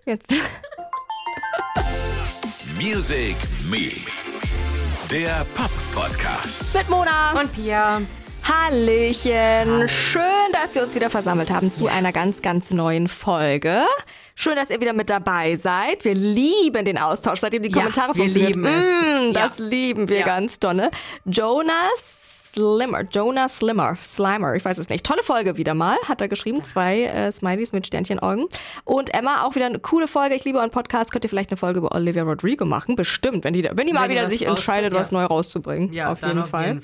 Jetzt. Music Me, der Pop-Podcast. Mit Mona und Pia. Hallöchen. Schön, dass wir uns wieder versammelt haben zu einer ganz, ganz neuen Folge. Schön, dass ihr wieder mit dabei seid. Wir lieben den Austausch, seitdem die Kommentare funktionieren. Das lieben wir ganz dolle. Jonah Slimer, ich weiß es nicht. Tolle Folge wieder mal, hat er geschrieben. 2 Smileys mit Sternchenaugen. Und Emma, auch wieder eine coole Folge. Ich liebe euren Podcast. Könnt ihr vielleicht eine Folge über Olivia Rodrigo machen? Bestimmt, wenn die mal wieder sich entscheidet, was neu rauszubringen. Ja, auf jeden Fall.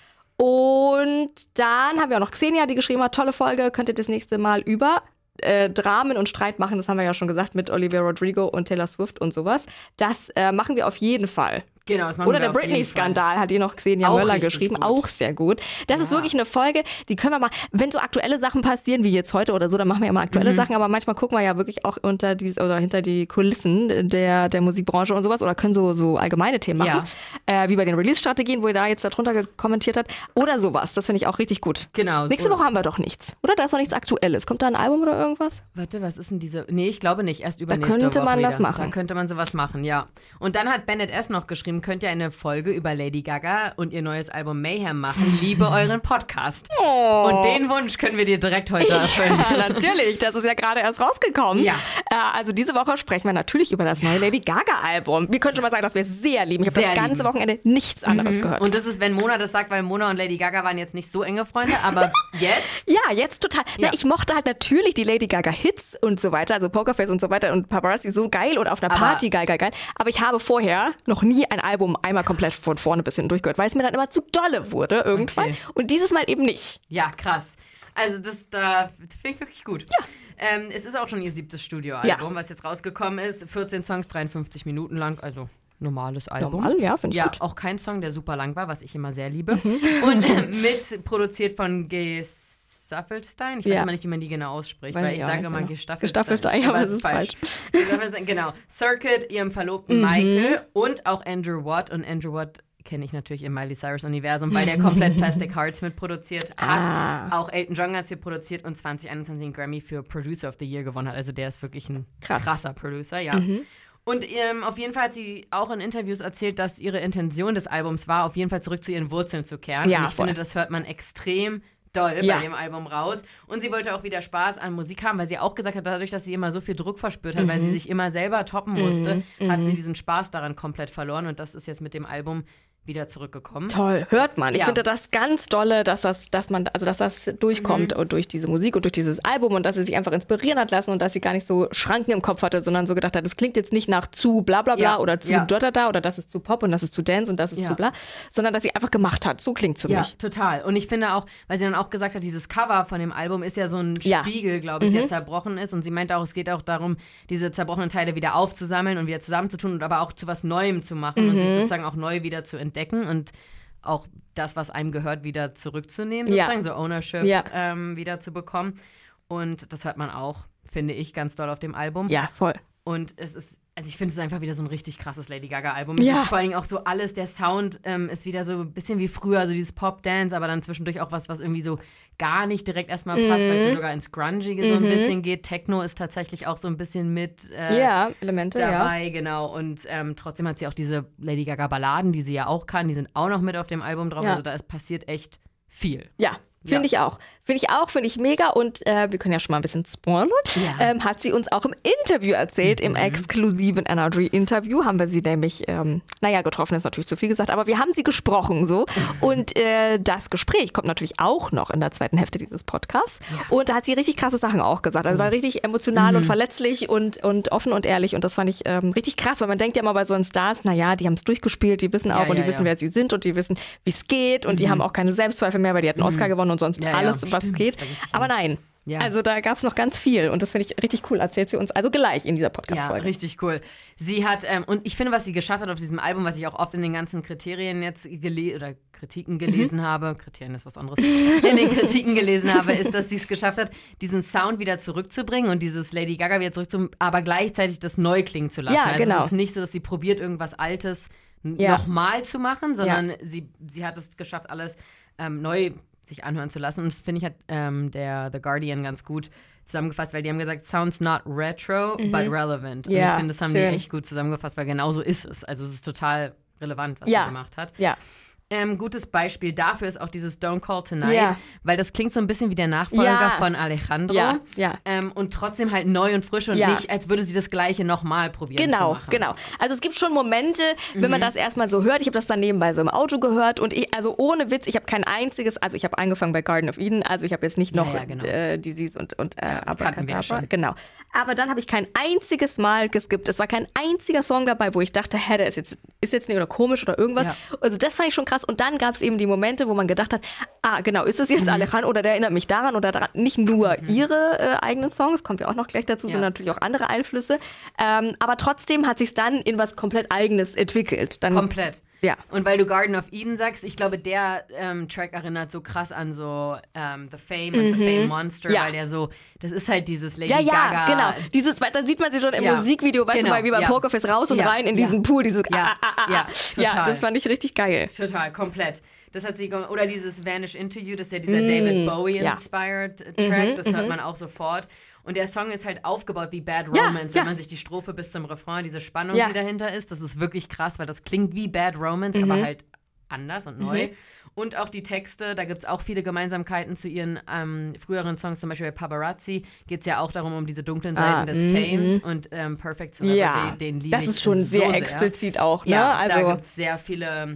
Und dann haben wir auch noch Xenia, die geschrieben hat, tolle Folge. Könnt ihr das nächste Mal über Dramen und Streit machen. Das haben wir ja schon gesagt mit Olivia Rodrigo und Taylor Swift und sowas. Das machen wir auf jeden Fall. Genau, das machen Oder wir der Britney-Skandal hat ihr noch Xenia Möller geschrieben. Gut. Auch sehr gut. Das ist wirklich eine Folge, die können wir mal, wenn so aktuelle Sachen passieren, wie jetzt heute oder so, dann machen wir ja mal aktuelle Sachen, aber manchmal gucken wir ja wirklich auch hinter die Kulissen der Musikbranche und sowas oder können so allgemeine Themen machen. Ja. Wie bei den Release-Strategien, wo ihr da jetzt darunter kommentiert habt. Oder sowas. Das finde ich auch richtig gut. Genau. Nächste Woche haben wir doch nichts. Oder? Da ist noch nichts Aktuelles. Kommt da ein Album oder irgendwas? Warte, was ist denn diese? Nee, ich glaube nicht. Erst übernächste Woche. Da könnte man wieder. das machen. Da könnte man sowas machen, ja. Und dann hat Bennett S. noch geschrieben, könnt ihr eine Folge über Lady Gaga und ihr neues Album Mayhem machen. Liebe euren Podcast. Oh. Und den Wunsch können wir dir direkt heute erfüllen. Ja, natürlich. Das ist ja gerade erst rausgekommen. Ja. Also diese Woche sprechen wir natürlich über das neue Lady Gaga-Album. Wir können schon mal sagen, dass wir es sehr lieben. Ich habe das ganze Wochenende nichts anderes gehört. Und das ist, wenn Mona das sagt, weil Mona und Lady Gaga waren jetzt nicht so enge Freunde, aber jetzt? Ja, jetzt total. Ja. Na, ich mochte halt natürlich die Lady Gaga-Hits und so weiter, also Pokerface und so weiter und Paparazzi so geil und auf einer Party geil. Aber ich habe vorher noch nie ein Album einmal komplett von vorne bis hinten durchgehört, weil es mir dann immer zu dolle wurde irgendwann. Okay. Und dieses Mal eben nicht. Ja, krass. Also das finde ich wirklich gut. Ja. Es ist auch schon ihr 7. Studioalbum, was jetzt rausgekommen ist. 14 Songs, 53 Minuten lang, also normales Album. Normal, ja, finde ich gut. Ja, auch kein Song, der super lang war, was ich immer sehr liebe. Und mit produziert von Gestaffelstein. Ich weiß immer nicht, wie man die genau ausspricht, weil ich sage immer Gestaffelstein, aber es ist falsch. Genau. Circuit, ihrem Verlobten Michael und auch Andrew Watt. Und Andrew Watt kenne ich natürlich im Miley Cyrus-Universum, weil der komplett Plastic Hearts mitproduziert hat. Auch Elton John hat es hier produziert und 2021 einen Grammy für Producer of the Year gewonnen hat. Also der ist wirklich ein krasser Producer, ja. Und auf jeden Fall hat sie auch in Interviews erzählt, dass ihre Intention des Albums war, auf jeden Fall zurück zu ihren Wurzeln zu kehren. Ja, und ich finde, das hört man extrem doll bei dem Album raus. Und sie wollte auch wieder Spaß an Musik haben, weil sie auch gesagt hat, dadurch, dass sie immer so viel Druck verspürt hat, weil sie sich immer selber toppen musste, hat sie diesen Spaß daran komplett verloren. Und das ist jetzt mit dem Album wieder zurückgekommen. Toll, hört man. Ich finde das ganz dolle, dass das durchkommt und durch diese Musik und durch dieses Album und dass sie sich einfach inspirieren hat lassen und dass sie gar nicht so Schranken im Kopf hatte, sondern so gedacht hat, das klingt jetzt nicht nach zu bla bla bla oder zu da oder das ist zu Pop und das ist zu Dance und das ist zu bla, sondern dass sie einfach gemacht hat. So klingt's für mich. Ja, total. Und ich finde auch, weil sie dann auch gesagt hat, dieses Cover von dem Album ist ja so ein Spiegel, glaube ich, der zerbrochen ist und sie meinte auch, es geht auch darum, diese zerbrochenen Teile wieder aufzusammeln und wieder zusammenzutun und aber auch zu was Neuem zu machen und sich sozusagen auch neu wieder zu entdecken und auch das, was einem gehört, wieder zurückzunehmen, sozusagen, so Ownership wieder zu bekommen. Und das hört man auch, finde ich, ganz doll auf dem Album. Ja, voll. Und es ist, also ich finde es einfach wieder so ein richtig krasses Lady Gaga-Album. Es ist vor allem auch so alles, der Sound ist wieder so ein bisschen wie früher, so dieses Pop-Dance, aber dann zwischendurch auch was irgendwie so gar nicht direkt erstmal passt, weil sie sogar ins Grungige so ein bisschen geht. Techno ist tatsächlich auch so ein bisschen mit Elemente dabei, genau. Und trotzdem hat sie auch diese Lady Gaga-Balladen, die sie ja auch kann, die sind auch noch mit auf dem Album drauf. Also da passiert echt viel. Ja. Finde ich auch. Finde ich mega. Und wir können ja schon mal ein bisschen spoilern. Ja. Hat sie uns auch im Interview erzählt, im exklusiven Energy-Interview. Haben wir sie nämlich, getroffen ist natürlich zu viel gesagt, aber wir haben sie gesprochen so. Und das Gespräch kommt natürlich auch noch in der zweiten Hälfte dieses Podcasts. Ja. Und da hat sie richtig krasse Sachen auch gesagt. Also war richtig emotional und verletzlich und offen und ehrlich. Und das fand ich richtig krass, weil man denkt ja immer bei so einen Stars, die haben es durchgespielt, die wissen auch und die wissen, wer sie sind und die wissen, wie es geht. Und die haben auch keine Selbstzweifel mehr, weil die hatten Oscar gewonnen und sonst alles, was geht. Aber nein. Ja. Also da gab es noch ganz viel und das finde ich richtig cool. Erzählt sie uns also gleich in dieser Podcast-Folge. Ja, richtig cool. Sie hat, und ich finde, was sie geschafft hat auf diesem Album, was ich auch oft in den ganzen Kriterien jetzt Kritiken gelesen habe, Kriterien ist was anderes, in den Kritiken gelesen habe, ist, dass sie es geschafft hat, diesen Sound wieder zurückzubringen und dieses Lady Gaga wieder zurückzubringen, aber gleichzeitig das neu klingen zu lassen. Ja, genau. Es ist nicht so, dass sie probiert, irgendwas Altes nochmal zu machen, sondern sie hat es geschafft, alles neu sich anhören zu lassen. Und das finde ich hat der The Guardian ganz gut zusammengefasst, weil die haben gesagt, sounds not retro, but relevant. Und ich finde, das haben die echt gut zusammengefasst, weil genau so ist es. Also es ist total relevant, was sie gemacht hat. Ja. Gutes Beispiel dafür ist auch dieses Don't Call Tonight, weil das klingt so ein bisschen wie der Nachfolger von Alejandro und trotzdem halt neu und frisch und nicht, als würde sie das Gleiche nochmal probieren zu machen. Genau. Also es gibt schon Momente, wenn man das erstmal so hört, ich habe das dann nebenbei so im Auto gehört und also ohne Witz, ich habe kein einziges, also ich habe angefangen bei Garden of Eden, also ich habe jetzt nicht noch Disease und Abracadabra, genau. Aber dann habe ich kein einziges Mal geskippt. Es war kein einziger Song dabei, wo ich dachte, der ist jetzt nicht oder komisch oder irgendwas. Ja. Also das fand ich schon krass. Und dann gab es eben die Momente, wo man gedacht hat, genau, ist es jetzt Alejandro oder der erinnert mich daran oder daran. Nicht nur ihre eigenen Songs, kommen wir auch noch gleich dazu, sondern natürlich auch andere Einflüsse. Aber trotzdem hat sich dann in was komplett Eigenes entwickelt. Dann, komplett. Ja. Und weil du Garden of Eden sagst, ich glaube, der Track erinnert so krass an so The Fame und The Fame Monster, weil der so, das ist halt dieses Lady Gaga. Ja, genau. Da sieht man sie schon im Musikvideo, weißt du mal, wie bei Pokerface raus und rein in diesen Pool, dieses total. Ja, das fand ich richtig geil. Total, komplett. Das hat sie, oder dieses Vanish Into You, das ist ja dieser David Bowie-inspired Track, das hört man auch sofort. Und der Song ist halt aufgebaut wie Bad Romance, wenn man sich die Strophe bis zum Refrain, diese Spannung, die dahinter ist. Das ist wirklich krass, weil das klingt wie Bad Romance, aber halt anders und neu. Und auch die Texte, da gibt es auch viele Gemeinsamkeiten zu ihren früheren Songs, zum Beispiel bei Paparazzi geht es ja auch darum, um diese dunklen Seiten des Fames und Perfect Celebrity, den liebe ich. Das ist schon sehr explizit auch, ne? Ja, also, da gibt es sehr viele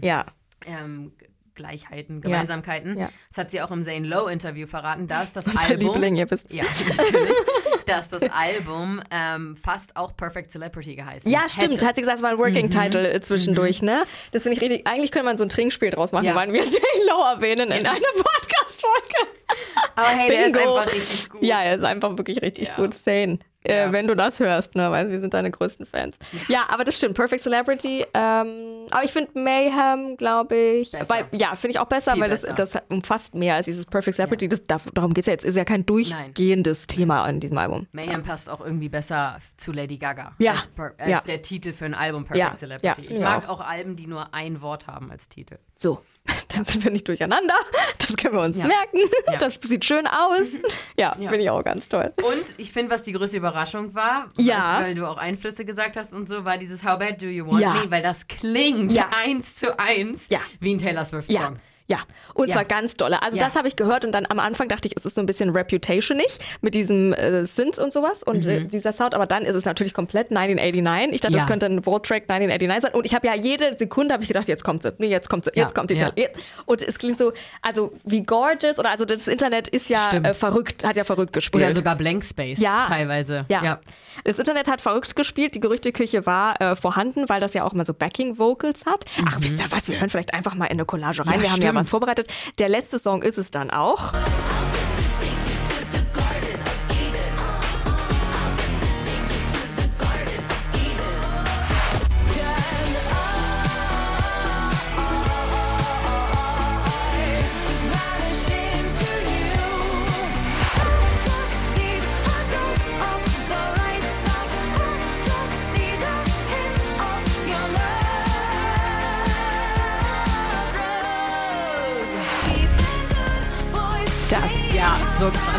Gleichheiten, Gemeinsamkeiten. Ja. Das hat sie auch im Zane Lowe-Interview verraten, dass das Album... Liebling, ihr wisst. Ja, natürlich. Dass das Album fast auch Perfect Celebrity geheißen Ja, stimmt. Hat sie gesagt, es war ein Working-Title zwischendurch, ne? Das finde ich richtig... Eigentlich könnte man so ein Trinkspiel draus machen, weil wir Zane Lowe erwähnen in einer Podcast-Folge. Aber hey, der ist einfach richtig gut. Ja, er ist einfach wirklich richtig gut. Zane. Wenn du das hörst, ne, weil wir sind deine größten Fans. Ja, aber das stimmt, Perfect Celebrity. Aber ich finde Mayhem, glaube ich, finde ich auch besser, weil das umfasst mehr als dieses Perfect Celebrity. Darum geht es ja jetzt. Ist ja kein durchgehendes Thema an diesem Album. Mayhem passt auch irgendwie besser zu Lady Gaga als der Titel für ein Album Perfect Celebrity. Ich mag auch Alben, die nur ein Wort haben als Titel. So. Dann sind wir nicht durcheinander. Das können wir uns merken. Ja. Das sieht schön aus. Ja, finde ich auch ganz toll. Und ich finde, was die größte Überraschung war, weil du auch Einflüsse gesagt hast und so, war dieses How Bad Do You Want Me, weil das klingt 1:1 wie ein Taylor Swift-Song. Ja, und zwar ganz dolle. Also das habe ich gehört und dann am Anfang dachte ich, es ist so ein bisschen Reputation-ig mit diesem Synth und sowas und dieser Sound, aber dann ist es natürlich komplett 1989. Ich dachte, das könnte ein Vogue-Track 1989 sein und ich habe jede Sekunde gedacht, jetzt kommt sie, jetzt kommt die Teil. Und es klingt so, also wie gorgeous oder also das Internet ist verrückt, hat verrückt gespielt. Oder sogar Blank Space teilweise. Ja. Das Internet hat verrückt gespielt, die Gerüchteküche war vorhanden, weil das ja auch immer so Backing-Vocals hat. Ach, wisst ihr was, wir hören vielleicht einfach mal in eine Collage rein, wir haben ja was vorbereitet. Der letzte Song ist es dann auch. So krass.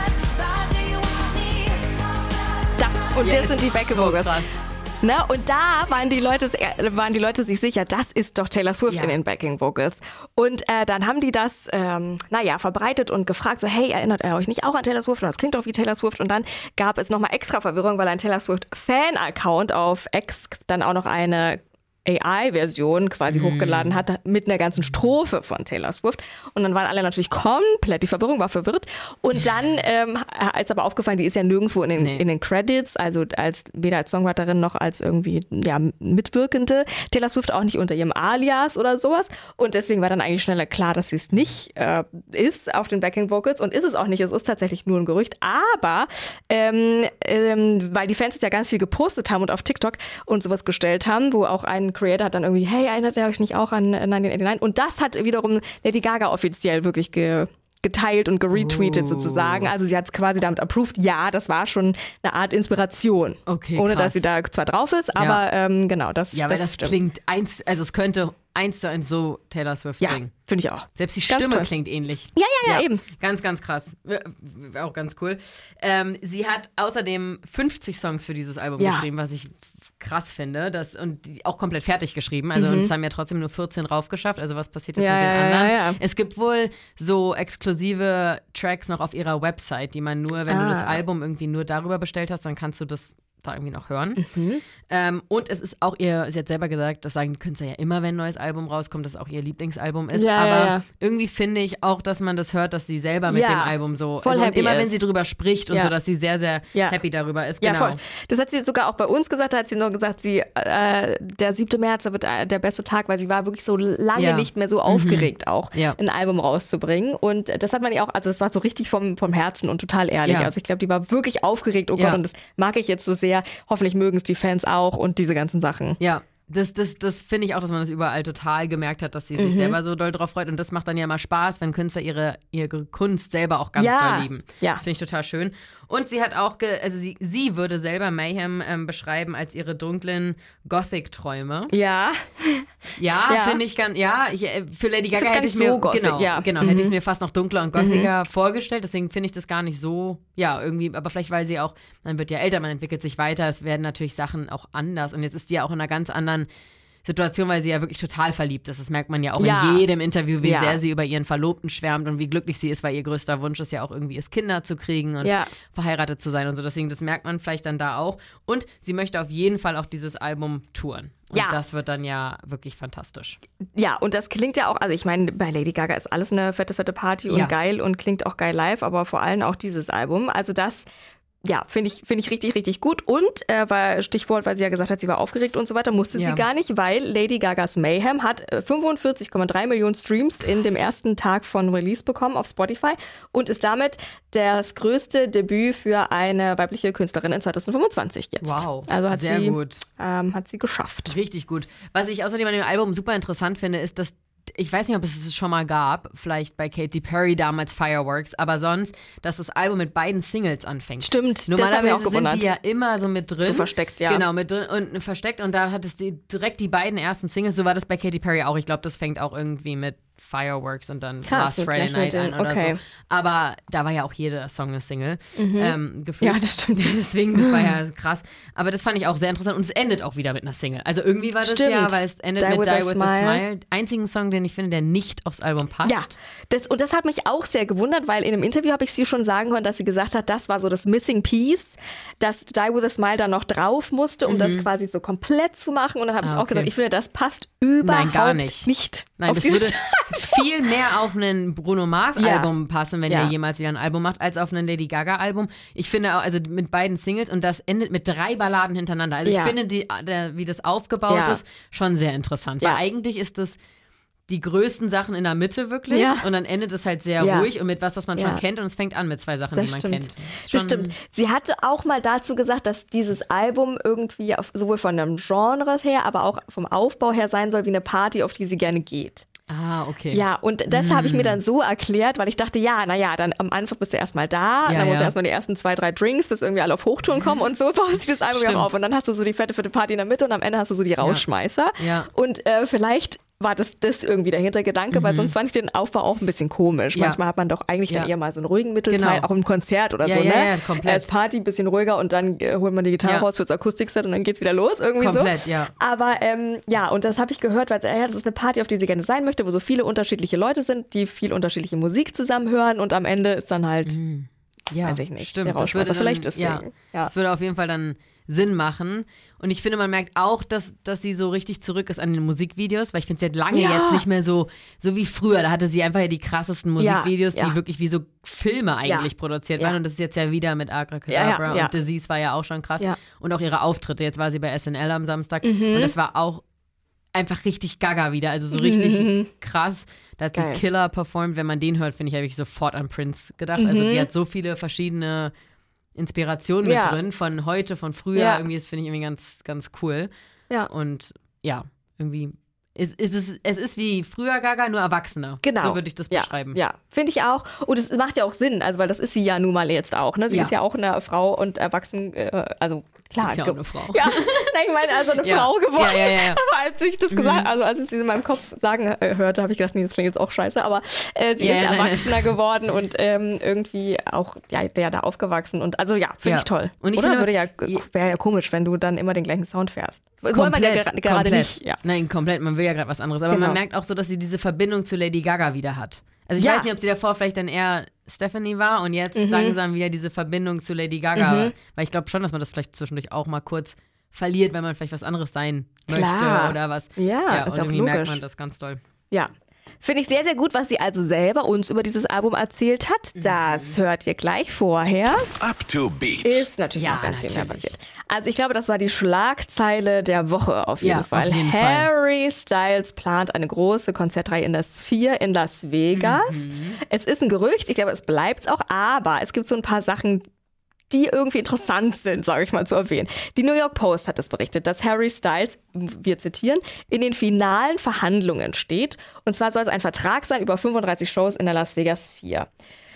Das sind die Backing-Vocals. Ne? Und da waren die Leute sich sicher, das ist doch Taylor Swift in den Backing-Vocals. Und dann haben die das, verbreitet und gefragt, so, hey, erinnert ihr euch nicht auch an Taylor Swift? Und das klingt doch wie Taylor Swift. Und dann gab es nochmal extra Verwirrung, weil ein Taylor Swift-Fan-Account auf X dann auch noch eine AI-Version quasi hochgeladen hat mit einer ganzen Strophe von Taylor Swift. Und dann waren alle natürlich komplett, die Verwirrung war verwirrt. Und dann ist aber aufgefallen, die ist ja nirgendwo in den Credits, also weder als Songwriterin noch als irgendwie Mitwirkende. Taylor Swift auch nicht unter ihrem Alias oder sowas. Und deswegen war dann eigentlich schneller klar, dass sie es nicht ist auf den Backing Vocals. Und ist es auch nicht, es ist tatsächlich nur ein Gerücht. Aber weil die Fans ja ganz viel gepostet haben und auf TikTok und sowas gestellt haben, wo auch ein Creator hat dann irgendwie, hey, erinnert ihr euch nicht auch an 1989? Und das hat wiederum Lady Gaga offiziell wirklich geteilt und geretweetet sozusagen. Also sie hat es quasi damit approved. Ja, das war schon eine Art Inspiration. Okay, ohne dass sie da zwar drauf ist, aber genau, das weil das stimmt. klingt also es könnte 1:1 so Taylor Swift singen. Finde ich auch. Selbst die Ganz Stimme toll. klingt ähnlich. Ja, eben. Ganz, ganz krass. Auch ganz cool. Sie hat außerdem 50 Songs für dieses Album geschrieben, was ich krass finde. Und die auch komplett fertig geschrieben. Also uns haben ja trotzdem nur 14 raufgeschafft. Also was passiert jetzt mit den anderen? Ja. Es gibt wohl so exklusive Tracks noch auf ihrer Website, die man nur, wenn du das Album irgendwie nur darüber bestellt hast, dann kannst du das da irgendwie noch hören. Und es ist auch sie hat selber gesagt, das sagen die Künstler ja immer, wenn ein neues Album rauskommt, dass es auch ihr Lieblingsalbum ist. Aber irgendwie finde ich auch, dass man das hört, dass sie selber mit dem Album so, voll happy immer ist. wenn sie drüber spricht und so, dass sie sehr, sehr happy darüber ist. Ja, Genau. voll. Das hat sie sogar auch bei uns gesagt, da hat sie noch gesagt, der 7. März wird der beste Tag, weil sie war wirklich so lange nicht mehr so aufgeregt auch, ein Album rauszubringen. Und das hat man ja auch, also das war so richtig vom Herzen und total ehrlich. Ja. Also ich glaube, die war wirklich aufgeregt, oh Gott, und das mag ich jetzt so sehr. Hoffentlich mögen es die Fans auch und diese ganzen Sachen. Ja. Das finde ich auch, dass man das überall total gemerkt hat, dass sie sich selber so doll drauf freut. Und das macht dann ja mal Spaß, wenn Künstler ihre Kunst selber auch ganz doll lieben. Ja. Das finde ich total schön. Und sie hat auch, sie würde selber Mayhem beschreiben als ihre dunklen Gothic-Träume. Ja. Ja, finde ich für Lady Gaga hätte ich mir, so Gothic, hätte ich es mir fast noch dunkler und gothiger vorgestellt. Deswegen finde ich das gar nicht so, irgendwie, aber vielleicht, weil sie auch, man wird ja älter, man entwickelt sich weiter, es werden natürlich Sachen auch anders. Und jetzt ist die ja auch in einer ganz anderen Situation, weil sie ja wirklich total verliebt ist. Das merkt man ja auch in jedem Interview, wie sehr sie über ihren Verlobten schwärmt und wie glücklich sie ist, weil ihr größter Wunsch ist ja auch irgendwie, Kinder zu kriegen und verheiratet zu sein und so. Deswegen, das merkt man vielleicht dann da auch. Und sie möchte auf jeden Fall auch dieses Album touren. Und das wird dann ja wirklich fantastisch. Ja, und das klingt ja auch, also ich meine, bei Lady Gaga ist alles eine fette Party und geil und klingt auch geil live, aber vor allem auch dieses Album. Also das finde ich richtig, richtig gut. Und war Stichwort, weil sie ja gesagt hat, sie war aufgeregt und so weiter, musste sie gar nicht, weil Lady Gagas Mayhem hat 45,3 Millionen Streams in dem ersten Tag von Release bekommen auf Spotify und ist damit das größte Debüt für eine weibliche Künstlerin in 2025 jetzt. Wow, also hat sehr gut. Hat sie geschafft. Richtig gut. Was ich außerdem an dem Album super interessant finde, ist, dass ich weiß nicht, ob es schon mal gab, vielleicht bei Katy Perry damals Fireworks, aber sonst, dass das Album mit beiden Singles anfängt. Stimmt, normalerweise sind die ja immer so mit drin. So versteckt, ja. Genau, mit drin und versteckt und da hat es direkt die beiden ersten Singles, so war das bei Katy Perry auch. Ich glaube, das fängt auch irgendwie mit Fireworks und dann Last Friday Night an oder so. Aber da war ja auch jeder Song eine Single. Gefühlt. Ja, das stimmt. Deswegen, das war ja krass. Aber das fand ich auch sehr interessant und es endet auch wieder mit einer Single. Also irgendwie war das weil es endet mit Die With a Smile. Einzigen Song, den ich finde, der nicht aufs Album passt. Ja, das hat mich auch sehr gewundert, weil in einem Interview habe ich sie schon sagen können, dass sie gesagt hat, das war so das Missing Piece, dass Die With a Smile da noch drauf musste, um das quasi so komplett zu machen. Und dann habe ich auch gesagt, ich finde, das passt überhaupt gar nicht. Nein, das würde viel mehr auf ein Bruno Mars Album passen, wenn er jemals wieder ein Album macht, als auf ein Lady Gaga Album. Ich finde auch, also mit beiden Singles und das endet mit 3 Balladen hintereinander. Also ich finde, wie das aufgebaut ist, schon sehr interessant. Weil eigentlich ist das die größten Sachen in der Mitte wirklich und dann endet es halt sehr ruhig und mit was man schon kennt und es fängt an mit 2 Sachen, die man kennt. Das stimmt. Sie hatte auch mal dazu gesagt, dass dieses Album irgendwie sowohl von dem Genre her, aber auch vom Aufbau her sein soll wie eine Party, auf die sie gerne geht. Ah, okay. Ja, und das habe ich mir dann so erklärt, weil ich dachte, dann am Anfang bist du erstmal da, dann musst du erstmal die ersten 2, 3 Drinks, bis irgendwie alle auf Hochtouren kommen und so baut sich das Album ja auf. Und dann hast du so die fette Party in der Mitte und am Ende hast du so die Rausschmeißer. Ja. Und vielleicht war das irgendwie der Hintergedanke, weil sonst fand ich den Aufbau auch ein bisschen komisch. Manchmal hat man doch eigentlich dann eher mal so einen ruhigen Mittelteil, auch im Konzert oder so, ne? Ja, komplett. Als Party ein bisschen ruhiger und dann holt man die Gitarre raus fürs Akustikset und dann geht's wieder los, irgendwie komplett, so. Ja. Aber und das habe ich gehört, weil das ist eine Party, auf die sie gerne sein möchte, wo so viele unterschiedliche Leute sind, die viel unterschiedliche Musik zusammen hören und am Ende ist dann halt, weiß ich nicht, stimmt. der Rausschmeißer vielleicht deswegen. Das würde auf jeden Fall dann Sinn machen. Und ich finde, man merkt auch, dass sie so richtig zurück ist an den Musikvideos, weil ich finde, sie hat lange jetzt nicht mehr so wie früher. Da hatte sie einfach die krassesten Musikvideos, die wirklich wie so Filme eigentlich produziert waren. Und das ist jetzt ja wieder mit Abracadabra und Disease war ja auch schon krass. Ja. Und auch ihre Auftritte. Jetzt war sie bei SNL am Samstag und das war auch einfach richtig gaga wieder. Also so richtig krass. Da hat sie Killer performt. Wenn man den hört, finde ich, habe ich sofort an Prince gedacht. Also die hat so viele verschiedene Inspiration mit drin, von heute, von früher, irgendwie, das finde ich irgendwie ganz, ganz cool. Ja. Und irgendwie Es ist wie früher Gaga, nur erwachsener. Genau. So würde ich das beschreiben. Ja, finde ich auch. Und es macht ja auch Sinn, also weil das ist sie ja nun mal jetzt auch. Ne? Sie ist ja auch eine Frau und erwachsen, also klar. Sie ist ja auch eine Frau. Ja, nein, ich meine also eine Frau geworden. Ja. Aber als ich das gesagt, also als ich sie in meinem Kopf sagen hörte, habe ich gedacht, nee, das klingt jetzt auch scheiße, aber sie ist erwachsener geworden und irgendwie auch da aufgewachsen und also finde ich toll. Und ich Oder? finde, Wäre ja komisch, wenn du dann immer den gleichen Sound fährst. Wollen wir ja gerade nicht. Ja. Nein, komplett, man will ja gerade was anderes. Aber man merkt auch so, dass sie diese Verbindung zu Lady Gaga wieder hat. Also ich weiß nicht, ob sie davor vielleicht dann eher Stephanie war und jetzt langsam wieder diese Verbindung zu Lady Gaga. Weil ich glaube schon, dass man das vielleicht zwischendurch auch mal kurz verliert, wenn man vielleicht was anderes sein möchte oder was. Ja, und ist auch irgendwie logisch. merkt man das ganz doll. Ja. Finde ich sehr, sehr gut, was sie also selber uns über dieses Album erzählt hat. Das hört ihr gleich vorher. Up to Beat. Ist natürlich noch ganz viel mehr passiert. Also ich glaube, das war die Schlagzeile der Woche auf jeden Fall. Auf jeden Harry Styles plant eine große Konzertreihe in der Sphere in Las Vegas. Es ist ein Gerücht, ich glaube, es bleibt es auch, aber es gibt so ein paar Sachen, die irgendwie interessant sind, sage ich mal, zu erwähnen. Die New York Post hat es berichtet, dass Harry Styles, wir zitieren, in den finalen Verhandlungen steht. Und zwar soll es ein Vertrag sein über 35 Shows in der Las Vegas Sphere.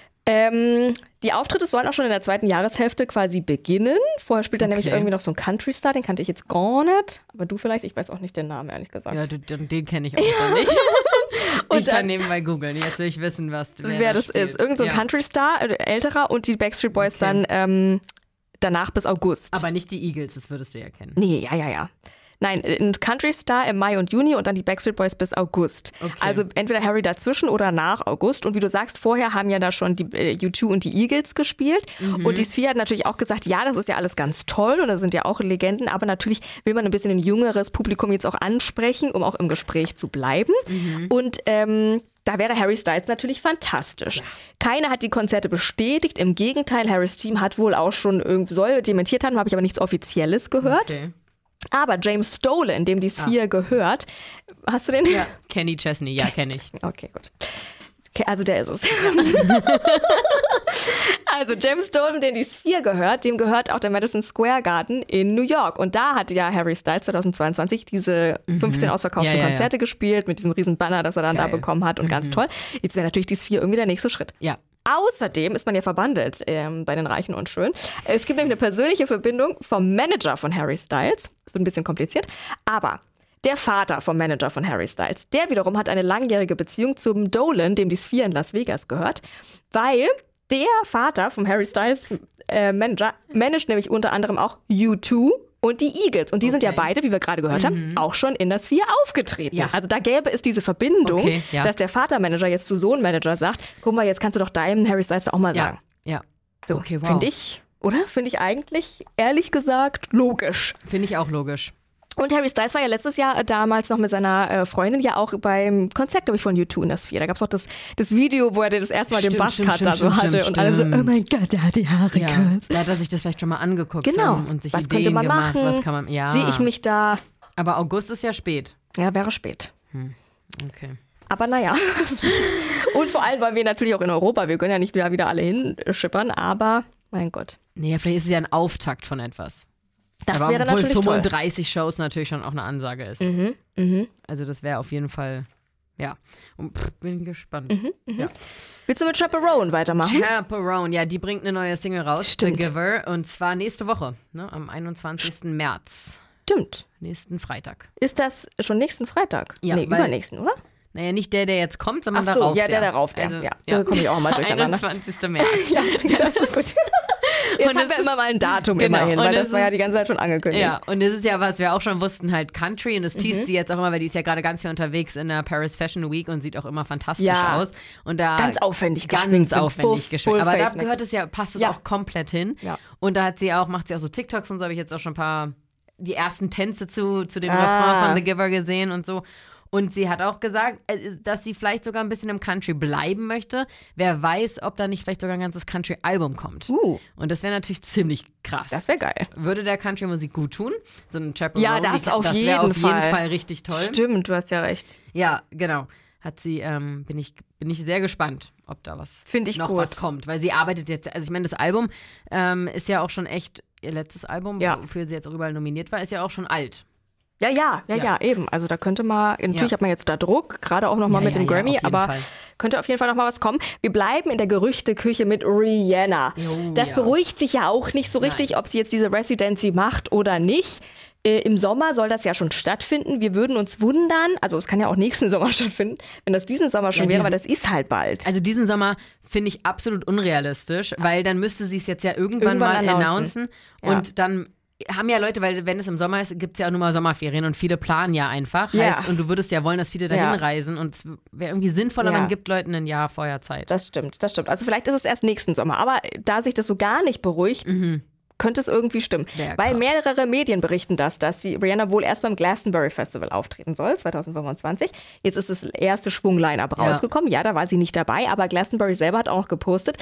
Die Auftritte sollen auch schon in der zweiten Jahreshälfte quasi beginnen. Vorher spielt er nämlich irgendwie noch so ein Country-Star, den kannte ich jetzt gar nicht. Aber du vielleicht, ich weiß auch nicht den Namen, ehrlich gesagt. Ja, den kenne ich auch nicht. Und ich kann nebenbei googeln, jetzt will ich wissen, wer das ist. Irgend so ein Country-Star, älterer, und die Backstreet Boys dann danach bis August. Aber nicht die Eagles, das würdest du ja kennen. Nee, ja. Nein, ein Country-Star im Mai und Juni und dann die Backstreet Boys bis August. Okay. Also entweder Harry dazwischen oder nach August. Und wie du sagst, vorher haben ja da schon die U2 und die Eagles gespielt. Und die Sphere hat natürlich auch gesagt, ja, das ist ja alles ganz toll und das sind ja auch Legenden. Aber natürlich will man ein bisschen ein jüngeres Publikum jetzt auch ansprechen, um auch im Gespräch zu bleiben. Und da wäre Harry Styles natürlich fantastisch. Ja. Keiner hat die Konzerte bestätigt. Im Gegenteil, Harrys Team hat wohl auch schon soll dementiert haben, habe ich aber nichts Offizielles gehört. Okay. Aber James Dolan, dem die Sphere gehört, hast du den? Ja, Kenny Chesney, ja, kenne ich. Okay, gut. Also der ist es. Also James Dolan, dem die Sphere gehört, dem gehört auch der Madison Square Garden in New York. Und da hat ja Harry Styles 2022 diese 15 ausverkauften Konzerte gespielt mit diesem riesen Banner, das er dann da bekommen hat und ganz toll. Jetzt wäre natürlich die Sphere irgendwie der nächste Schritt. Ja. Außerdem ist man ja verbandelt bei den Reichen und Schönen. Es gibt nämlich eine persönliche Verbindung vom Manager von Harry Styles. Das wird ein bisschen kompliziert, aber der Vater vom Manager von Harry Styles, der wiederum hat eine langjährige Beziehung zum Dolan, dem die Sphere in Las Vegas gehört, weil der Vater vom Harry Styles Manager managt nämlich unter anderem auch U2 und die Eagles. Und die sind ja beide, wie wir gerade gehört haben, auch schon in der Sphere aufgetreten. Ja. Also da gäbe es diese Verbindung, dass der Vatermanager jetzt zu Sohnmanager sagt, guck mal, jetzt kannst du doch deinem Harry Styles auch mal sagen. Ja. So, okay, wow. Finde ich eigentlich, ehrlich gesagt, logisch. Finde ich auch logisch. Und Harry Styles war ja letztes Jahr damals noch mit seiner Freundin ja auch beim Konzert, glaube ich, von U2 in der Sphere. Da gab es auch das Video, wo er das erste Mal den Buzzcut da so hatte und alle so, oh mein Gott, der hat die Haare kurz. Da hat er sich das vielleicht schon mal angeguckt und sich was Ideen könnte man gemacht. machen? Was kann man, Sehe ich mich da? Aber August ist ja spät. Ja, wäre spät. Okay. Aber naja. Und vor allem, weil wir natürlich auch in Europa, wir können ja nicht wieder alle hinschippern, aber mein Gott. Nee, vielleicht ist es ja ein Auftakt von etwas. Das wäre natürlich 35 Shows natürlich schon auch eine Ansage ist. Also das wäre auf jeden Fall, ja. Und bin gespannt. Ja. Willst du mit Chaperone weitermachen? Chaperone, ja, die bringt eine neue Single raus, Stimmt. The Giver, und zwar nächste Woche, ne, am 21. März. Stimmt. Nächsten Freitag. Ist das schon nächsten Freitag? Ja, nee, übernächsten, oder? Naja, nicht der jetzt kommt, sondern Ach so, darauf. Ja, der darauf. Also, ja. Da komme ich auch mal durcheinander. 21. März. Ja, das ist gut. Jetzt haben wir immer mal ein Datum immerhin, weil das war ja die ganze Zeit schon angekündigt. Ja, und das ist ja, was wir auch schon wussten, halt Country, und das teast sie jetzt auch immer, weil die ist ja gerade ganz viel unterwegs in der Paris Fashion Week und sieht auch immer fantastisch aus. Und da ganz aufwendig geschminkt. Aber da gehört passt es auch komplett hin. Ja. Und da macht sie auch so TikToks und so, habe ich jetzt auch schon die ersten Tänze zu dem Refrain von The Giver gesehen und so. Und sie hat auch gesagt, dass sie vielleicht sogar ein bisschen im Country bleiben möchte. Wer weiß, ob da nicht vielleicht sogar ein ganzes Country-Album kommt. Und das wäre natürlich ziemlich krass. Das wäre geil. Würde der Country-Musik gut tun? So ein Chaperone. Ja, das wäre auf jeden Fall richtig toll. Stimmt, du hast ja recht. Ja, genau. Hat sie, bin ich sehr gespannt, ob da was was kommt. Weil sie arbeitet jetzt, also ich meine, das Album ist ja auch schon echt, ihr letztes Album, wofür sie jetzt auch überall nominiert war, ist ja auch schon alt. Ja, eben. Also da könnte man, natürlich hat man jetzt da Druck, gerade auch nochmal mit dem Grammy, aber könnte auf jeden Fall nochmal was kommen. Wir bleiben in der Gerüchteküche mit Rihanna. Das beruhigt sich ja auch nicht so richtig, ob sie jetzt diese Residency macht oder nicht. Im Sommer soll das ja schon stattfinden. Wir würden uns wundern, also es kann ja auch nächsten Sommer stattfinden, wenn das diesen Sommer schon wäre, aber das ist halt bald. Also diesen Sommer finde ich absolut unrealistisch, weil dann müsste sie es jetzt ja irgendwann mal announcen. Und dann haben ja Leute, weil wenn es im Sommer ist, gibt es ja auch nur mal Sommerferien und viele planen ja einfach. Heißt, und du würdest ja wollen, dass viele dahin reisen und es wäre irgendwie sinnvoller, man gibt Leuten ein Jahr vorher Zeit. Das stimmt. Also vielleicht ist es erst nächsten Sommer, aber da sich das so gar nicht beruhigt, könnte es irgendwie stimmen. Weil mehrere Medien berichten dass die Rihanna wohl erst beim Glastonbury Festival auftreten soll, 2025. Jetzt ist das erste Schwung-Line-Up rausgekommen. Ja, da war sie nicht dabei, aber Glastonbury selber hat auch noch gepostet,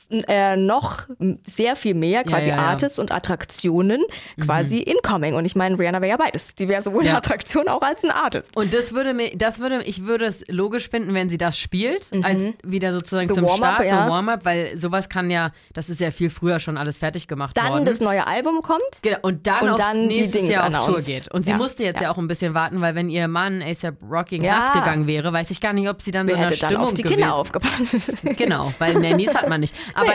noch sehr viel mehr quasi Artists und Attraktionen quasi incoming. Und ich meine, Rihanna wäre ja beides. Die wäre sowohl eine Attraktion auch als ein Artist. Und ich würde es logisch finden, wenn sie das spielt, als wieder sozusagen so zum Start, so Warm-up, weil sowas das ist ja viel früher schon alles fertig gemacht worden. Das neue Album kommt. Genau, und dann nächstes Jahr auf Tour geht. Und sie musste jetzt ja auch ein bisschen warten, weil wenn ihr Mann A$AP Rocky in Hass gegangen wäre, weiß ich gar nicht, ob sie dann so in der Stimmung auf die Kinder aufgepasst. Genau, weil Nannies hat man nicht. Aber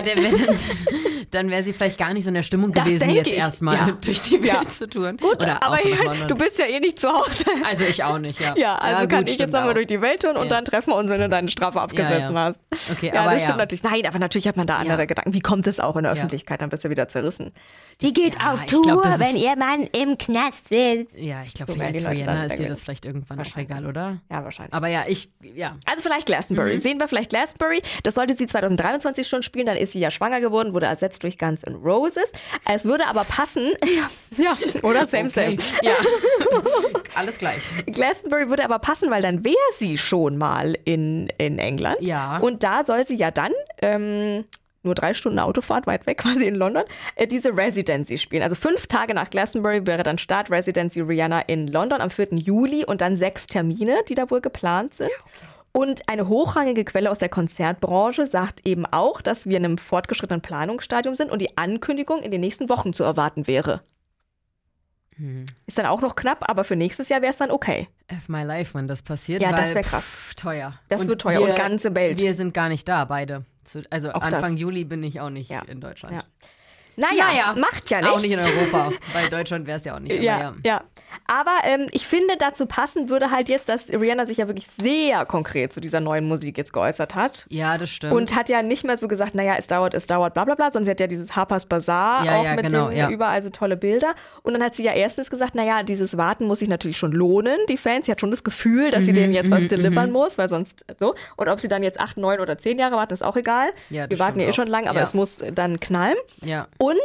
dann wäre sie vielleicht gar nicht so in der Stimmung gewesen, jetzt erstmal durch die Welt zu touren. Gut, oder aber du bist ja eh nicht zu Hause. Also ich auch nicht, ja. Ja, also gut, kann ich jetzt nochmal durch die Welt touren und dann treffen wir uns, wenn du deine Strafe abgesessen hast. Okay, aber das stimmt natürlich. Nein, aber natürlich hat man da andere Gedanken. Wie kommt es auch in der Öffentlichkeit? Dann bist du wieder zerrissen. Die geht auf Tour, wenn ihr Mann im Knast sitzt. Ja, ich glaube, vielleicht als Rihanna ist dir das vielleicht irgendwann auch egal, oder? Ja, wahrscheinlich. Aber Also vielleicht Glastonbury. Sehen wir vielleicht Glastonbury. Das sollte sie 2023 schon spielen. Dann ist sie ja schwanger geworden, wurde ersetzt durch Guns N' Roses. Es würde aber passen. Oder same. Ja, alles gleich. Glastonbury würde aber passen, weil dann wäre sie schon mal in England. Ja. Und da soll sie ja dann nur 3 Stunden Autofahrt weit weg, quasi in London, diese Residency spielen. Also 5 Tage nach Glastonbury wäre dann Start Residency Rihanna in London am 4. Juli und dann 6 Termine, die da wohl geplant sind. Und eine hochrangige Quelle aus der Konzertbranche sagt eben auch, dass wir in einem fortgeschrittenen Planungsstadium sind und die Ankündigung in den nächsten Wochen zu erwarten wäre. Ist dann auch noch knapp, aber für nächstes Jahr wäre es dann okay. F my life, wenn das passiert. Ja, das wäre krass. Teuer. Das wird teuer und ganze Welt. Wir sind gar nicht da, beide. Also auch Anfang Juli bin ich auch nicht in Deutschland. Ja. Naja, macht ja nichts. Auch nicht in Europa, weil Deutschland wäre es ja auch nicht. Ja. Aber ich finde, dazu passend würde halt jetzt, dass Rihanna sich ja wirklich sehr konkret zu dieser neuen Musik jetzt geäußert hat. Ja, das stimmt. Und hat ja nicht mehr so gesagt, naja, es dauert, bla bla bla, sondern sie hat ja dieses Harper's Bazaar mit den überall so tolle Bilder. Und dann hat sie ja erstens gesagt, naja, dieses Warten muss sich natürlich schon lohnen, die Fans. Sie hat schon das Gefühl, dass sie denen jetzt was delivern muss, weil sonst so. Und ob sie dann jetzt 8, 9 oder 10 Jahre warten, ist auch egal. Ja, wir warten ja eh schon lang, aber es muss dann knallen. Ja. Und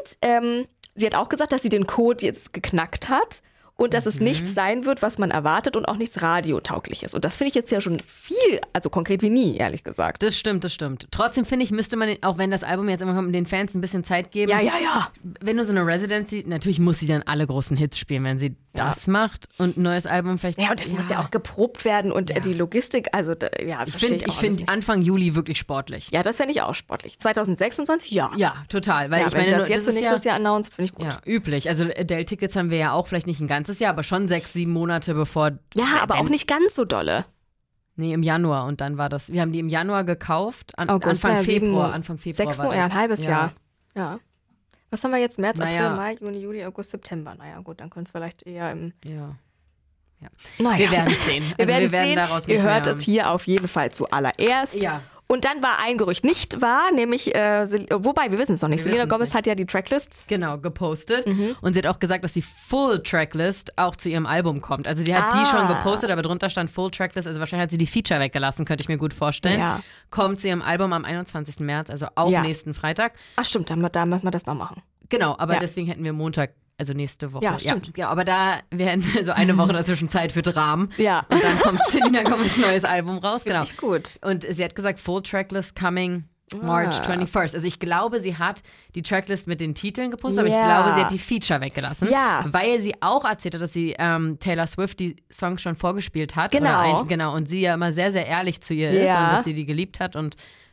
sie hat auch gesagt, dass sie den Code jetzt geknackt hat. Und dass es nichts sein wird, was man erwartet und auch nichts radiotaugliches. Und das finde ich jetzt ja schon viel, also konkret wie nie, ehrlich gesagt. Das stimmt. Trotzdem finde ich, müsste man, auch wenn das Album jetzt immer kommt, den Fans ein bisschen Zeit geben. Ja. Wenn du so eine Residency, natürlich muss sie dann alle großen Hits spielen, wenn sie das macht und ein neues Album vielleicht. Ja, und das muss ja auch geprobt werden und die Logistik, also ich finde Anfang Juli wirklich sportlich. Ja, das fände ich auch sportlich. 2026, ja. Ja, total. Weil ich wenn meine, das jetzt für nächstes Jahr announced, finde ich gut. Ja, üblich. Also Adele-Tickets haben wir ja auch vielleicht nicht ein ganzes Jahr, aber schon 6, 7 Monate bevor. Ja, aber auch nicht ganz so dolle. Nee, im Januar und dann war das. Wir haben die im Januar gekauft, Anfang Februar. 6 Monate, ein halbes Jahr. Ja. Was haben wir jetzt? März, April, Mai, Juni, Juli, August, September. Naja, gut, dann können es vielleicht eher im. Ja. Naja. Wir werden es sehen. Wir werden sehen. Daraus nicht Ihr hört es hier auf jeden Fall zuallererst. Ja. Und dann war ein Gerücht nicht wahr, nämlich, wobei, wir wissen es noch nicht. Selena Gomez hat ja die Tracklist. Genau, gepostet. Und sie hat auch gesagt, dass die Full Tracklist auch zu ihrem Album kommt. Also die hat die schon gepostet, aber drunter stand Full Tracklist. Also wahrscheinlich hat sie die Feature weggelassen, könnte ich mir gut vorstellen. Ja. Kommt zu ihrem Album am 21. März, also auch nächsten Freitag. Ach stimmt, da müssen wir das noch machen. Genau, aber deswegen hätten wir Montag, also nächste Woche. Ja, stimmt. Ja, aber da wären so eine Woche dazwischen Zeit für Dramen. Ja. Und dann kommt Selena Gomez neues Album raus. Genau. Richtig gut. Und sie hat gesagt, Full Tracklist coming March 21st. Also ich glaube, sie hat die Tracklist mit den Titeln gepostet, aber ich glaube, sie hat die Feature weggelassen. Ja. Weil sie auch erzählt hat, dass sie Taylor Swift die Songs schon vorgespielt hat. Genau. Und sie ja immer sehr, sehr ehrlich zu ihr ist und dass sie die geliebt hat und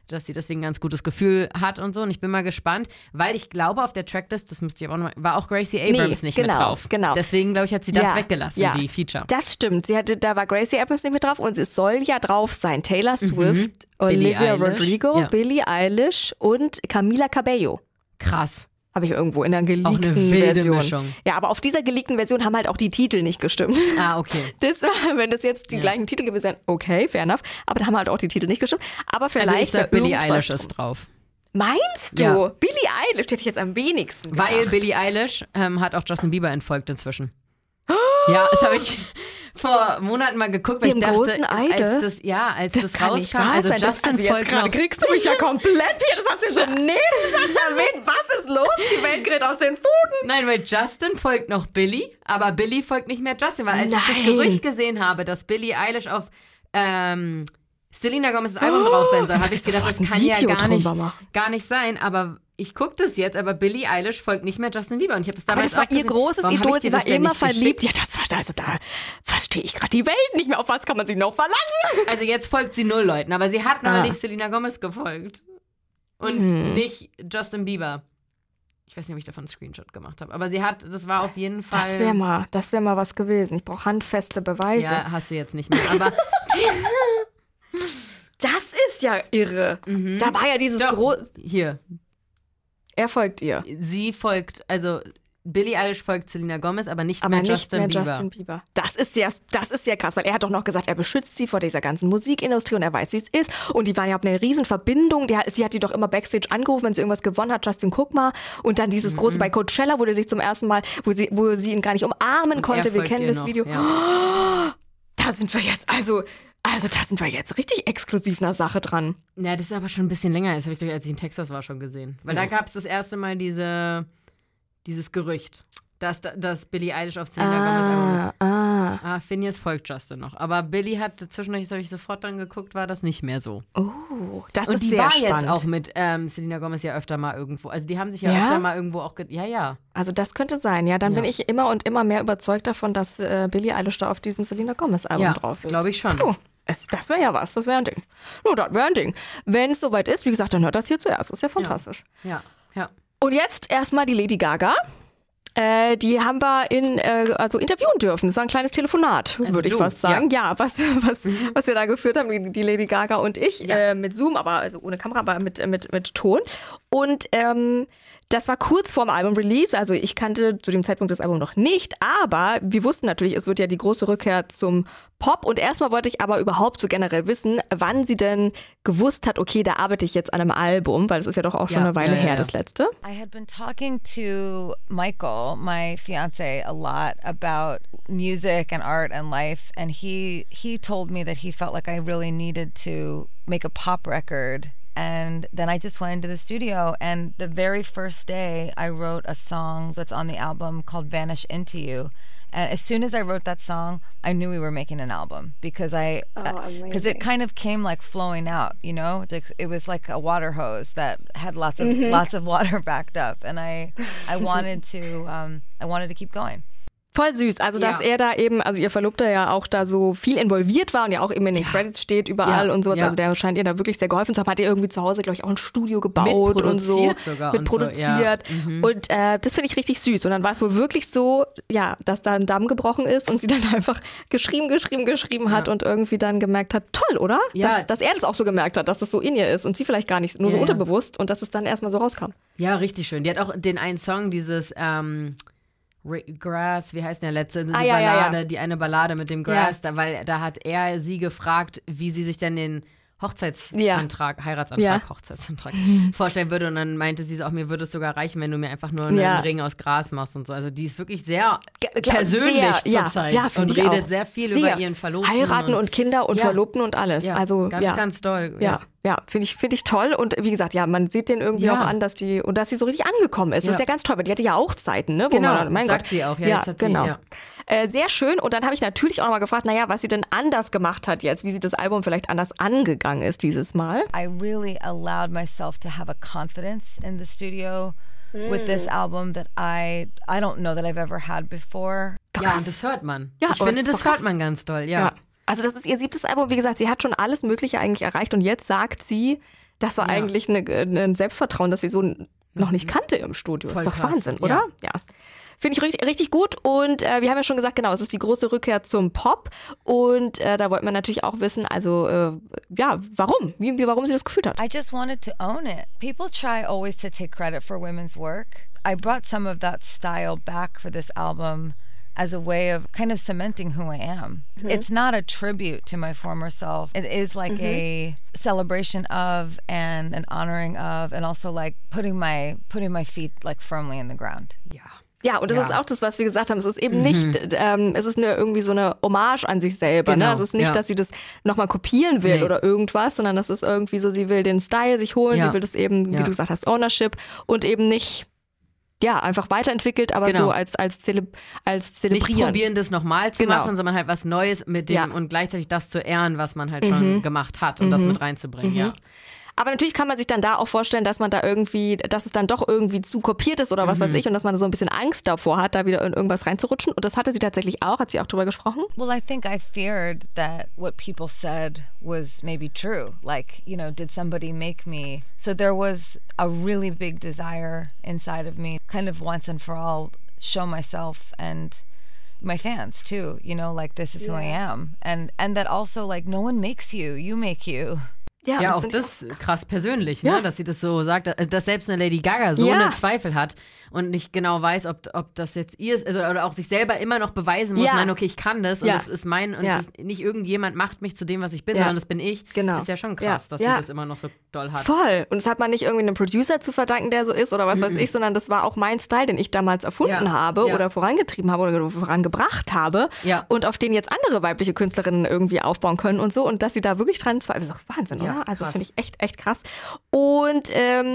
dass sie deswegen ein ganz gutes Gefühl hat und so. Und ich bin mal gespannt, weil ich glaube, auf der Tracklist, das müsst ihr auch noch mal, war auch Gracie Abrams nicht mit drauf. Genau. Deswegen, glaube ich, hat sie das weggelassen, die Feature. Das stimmt. Da war Gracie Abrams nicht mit drauf und es soll ja drauf sein. Taylor Swift, Olivia Rodrigo, Billie Eilish und Camila Cabello. Krass. Habe ich irgendwo in der geleakten auch eine wilde Version. Mischung. Ja, aber auf dieser geleakten Version haben halt auch die Titel nicht gestimmt. Okay. Wenn das jetzt die gleichen Titel gewesen wären, okay, fair enough. Aber da haben halt auch die Titel nicht gestimmt. Aber vielleicht also ich sag, Billie Eilish ist drauf. Meinst du? Ja. Billie Eilish hätte ich jetzt am wenigsten gedacht. Weil Billie Eilish hat auch Justin Bieber entfolgt inzwischen. Ja, das habe ich vor Monaten mal geguckt, weil ich dachte, als das rauskam, also Justin folgt noch. Kriegst du mich ja komplett hier, das hast du ja schon im nächsten Satz erwähnt. Was ist los? Die Welt gerät aus den Fugen. Nein, weil Justin folgt noch Billie, aber Billie folgt nicht mehr Justin, weil als ich das Gerücht gesehen habe, dass Billie Eilish auf Selena Gomez' Album drauf sein soll, habe ich gedacht, das kann ja gar nicht sein, aber ich gucke das jetzt, aber Billie Eilish folgt nicht mehr Justin Bieber und ich habe das damals aber das war ihr großes Idol, sie war immer verliebt. Geschickt? Ja, das war, also da verstehe ich gerade die Welt nicht mehr. Auf was kann man sich noch verlassen? Also jetzt folgt sie 0 Leuten, aber sie hat neulich Selena Gomez gefolgt und nicht Justin Bieber. Ich weiß nicht, ob ich davon einen Screenshot gemacht habe, aber das war auf jeden Fall... Das wäre mal was gewesen. Ich brauche handfeste Beweise. Ja, hast du jetzt nicht mehr, aber... Das ist ja irre. Da war ja dieses große... Hier. Er folgt ihr. Sie folgt, also Billie Eilish folgt Selena Gomez, aber nicht mehr Justin Bieber. Das ist ja krass, weil er hat doch noch gesagt, er beschützt sie vor dieser ganzen Musikindustrie und er weiß, wie es ist. Und die waren ja auf eine riesen Verbindung. Sie hat die doch immer Backstage angerufen, wenn sie irgendwas gewonnen hat. Justin, guck mal. Und dann dieses große bei Coachella, wo der sich zum ersten Mal, wo sie ihn gar nicht umarmen konnte. Wir kennen das Video. Ja. Da sind wir jetzt, also da sind wir jetzt richtig exklusiv einer Sache dran. Ja, das ist aber schon ein bisschen länger. Das habe ich, als ich in Texas war, schon gesehen. Weil da gab es das erste Mal dieses Gerücht, dass Billie Eilish auf Selena Gomez Phineas folgt Justin noch. Aber Billie hat zwischendurch, das habe ich sofort dann geguckt, war das nicht mehr so. Oh, das und ist die sehr war spannend. jetzt auch mit Selena Gomez ja öfter mal irgendwo. Also die haben sich ja öfter mal irgendwo auch... Ja. Also das könnte sein, ja. Dann bin ich immer und immer mehr überzeugt davon, dass Billie Eilish da auf diesem Selena Gomez-Album drauf ist. Ja, glaube ich schon. Puh. Das wäre ja was, das wäre ein Ding. Nur das wäre ein Ding. Wenn es soweit ist, wie gesagt, dann hört das hier zuerst. Das ist ja fantastisch. Ja. Und jetzt erstmal die Lady Gaga. Die haben wir interviewen dürfen. Das war ein kleines Telefonat, würde ich fast sagen. Ja, was wir da geführt haben, die Lady Gaga und ich, mit Zoom, aber also ohne Kamera, aber mit Ton. Und das war kurz vorm Album-Release, also ich kannte zu dem Zeitpunkt das Album noch nicht, aber wir wussten natürlich, es wird ja die große Rückkehr zum Pop und erstmal wollte ich aber überhaupt so generell wissen, wann sie denn gewusst hat, okay, da arbeite ich jetzt an einem Album, weil es ist ja doch auch schon eine Weile her, das letzte. I had been talking to Michael, my fiance, a lot about music and art and life, and he told me that he felt like I really needed to make a pop record. And then I just went into the studio, and the very first day I wrote a song that's on the album called Vanish Into You. And as soon as I wrote that song, I knew we were making an album because it kind of came like flowing out, you know? It was like a water hose that had lots of water backed up, and I wanted to keep going. Voll süß, also dass er da eben, also ihr Verlobter ja auch da so viel involviert war und ja auch eben in den Credits steht überall und sowas, also der scheint ihr da wirklich sehr geholfen zu haben, hat ihr irgendwie zu Hause, glaube ich, auch ein Studio gebaut und so. Mitproduziert. Und das finde ich richtig süß und dann war es wohl wirklich so, ja, dass da ein Damm gebrochen ist und sie dann einfach geschrieben hat und irgendwie dann gemerkt hat, toll, oder? Ja. Dass er das auch so gemerkt hat, dass das so in ihr ist und sie vielleicht gar nicht, nur so unterbewusst und dass es dann erstmal so rauskam. Ja, richtig schön. Die hat auch den einen Song, dieses Grass, wie heißt der letzte? Die Ballade, die eine Ballade mit dem Grass, weil da hat er sie gefragt, wie sie sich denn den Heiratsantrag vorstellen würde und dann meinte sie so, auch mir würde es sogar reichen, wenn du mir einfach nur einen Ring aus Gras machst und so. Also die ist wirklich sehr persönlich zurzeit und redet sehr viel über ihren Verlobten. Heiraten und Kinder und Verlobten und alles. Ja, also ganz toll. Ja, finde ich toll und wie gesagt, ja, man sieht den irgendwie auch an, dass sie so richtig angekommen ist. Das ist ja ganz toll, weil die hatte ja auch Zeiten, ne? Wo sagt sie auch. Ja, genau. Sehr schön und dann habe ich natürlich auch noch mal gefragt, was sie denn anders gemacht hat jetzt, wie sie das Album vielleicht anders angegangen ist dieses Mal. I really allowed myself to have a confidence in the studio with this album that I don't know that I've ever had before. Ja, und das hört man. Ja, ich finde, das hört man ganz doll, ja. Also das ist ihr 7. Album, wie gesagt, sie hat schon alles Mögliche eigentlich erreicht und jetzt sagt sie, Das war eigentlich ein Selbstvertrauen, das sie so noch nicht kannte im Studio. Voll ist doch krass. Wahnsinn, oder? Ja. Finde ich richtig gut. Und wir haben ja schon gesagt, genau, es ist die große Rückkehr zum Pop. Und da wollten wir natürlich auch wissen, also warum? Warum sie das gefühlt hat. I just wanted to own it. People try always to take credit for women's work. I brought some of that style back for this album as a way of kind of cementing who I am. It's not a tribute to my former self. It is like a celebration of and an honoring of and also like putting my feet like firmly in the ground. Ja. Ja, und das ist auch das, was wir gesagt haben. Es ist eben nicht, es ist nur irgendwie so eine Hommage an sich selber. Genau. Ne? Es ist nicht, dass sie das nochmal kopieren will oder irgendwas, sondern das ist irgendwie so, sie will den Style sich holen, sie will das eben, wie du gesagt hast, Ownership und eben nicht, einfach weiterentwickelt, aber so als zelebrieren. Nicht probieren, das nochmal zu machen, sondern halt was Neues mit dem und gleichzeitig das zu ehren, was man halt schon gemacht hat und das mit reinzubringen, ja. Aber natürlich kann man sich dann da auch vorstellen, dass man da irgendwie, dass es dann doch irgendwie zu kopiert ist oder was weiß ich und dass man so ein bisschen Angst davor hat, da wieder in irgendwas reinzurutschen. Und das hatte sie tatsächlich auch, hat sie auch drüber gesprochen? Well, I think I feared that what people said was maybe true. Like, did somebody make me? So there was a really big desire inside of me, kind of once and for all, show myself and my fans too, like this is who I am. And that also like no one makes you, you make you. Ja, auch das krass persönlich, ne? Dass sie das so sagt, dass selbst eine Lady Gaga so eine Zweifel hat und nicht genau weiß, ob das jetzt ihr ist, also, oder auch sich selber immer noch beweisen muss, nein, okay, ich kann das und das ist mein und das, nicht irgendjemand macht mich zu dem, was ich bin, sondern das bin ich. Genau. Ist ja schon krass, dass sie das immer noch so doll hat. Voll. Und das hat man nicht irgendwie einem Producer zu verdanken, der so ist oder was weiß ich, sondern das war auch mein Style, den ich damals erfunden habe oder vorangetrieben habe oder vorangebracht habe und auf den jetzt andere weibliche Künstlerinnen irgendwie aufbauen können und so und dass sie da wirklich dran zweifeln, ist doch Wahnsinn, oder? Also finde ich echt krass. Und